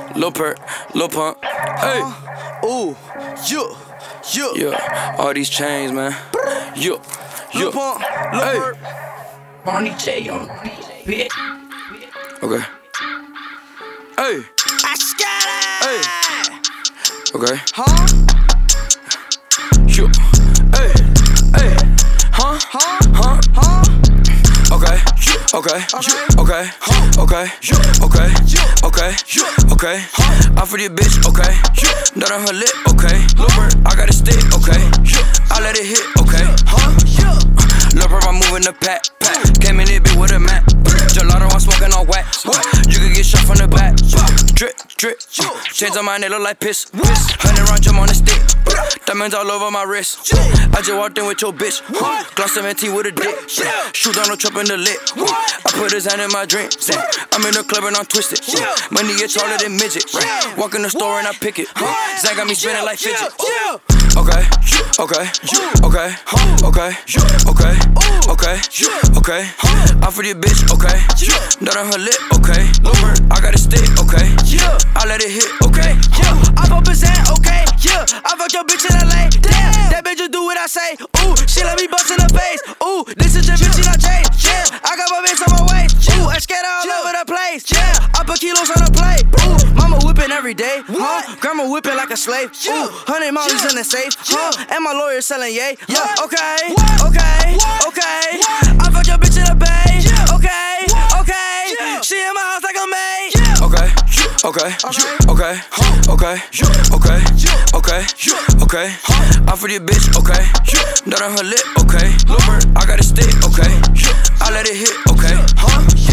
Lil Perk, Lil Pump, hey. Ooh, Yeah, all these chains, man. Lil Pump, Lil Hey. Perk. Barney J on bitch. Okay. Hey, I scatter. hey. Okay. Huh? Yeah. Hey, hey. Huh? Okay. Okay. Okay. Okay. I for this bitch. Okay. Nut on her lip. Okay. Lil Perk, I got a stick. Okay. I let it hit. Okay. Lil Perk, I'm moving the pack. Came in it big with a mat. Gelato, I'm smoking on wax. You can get shot from the back. Drip. Chains on my neck look like piss. 100 round jump on the stick. Diamonds all over my wrist. I just walked in with your bitch. Gloss 17 with a dick. Shoot Donald Trump in the lip. I put his hand in my drink. I'm in the club and I'm twisted. Money get taller than midget. Walk in the store and I pick it. Zach got me spinning like fidget. Okay. I for this bitch. Okay. Nut on her lip. Okay. Lil Perk, I got a stick. Okay. I let it hit. Okay. I pop his hand, okay, I fuck your bitch in LA, damn. That bitch just do what I say, ooh. She let me bust in the face, ooh. This is your bitch, she not Jay, yeah. I got my bitch on my waist, ooh. I scatter all over the place, yeah. I put kilos on the plate, ooh. Mama whipping every day, Grandma whipping like a slave, ooh. 100 miles in the safe, and my lawyer selling yay, okay. I fuck your bitch in the bay, okay. She in my house like a maid, Okay. I for this bitch. Okay. Nut on her lip. Okay. Lil Perk, I got a stick. Okay. I let it hit. Okay.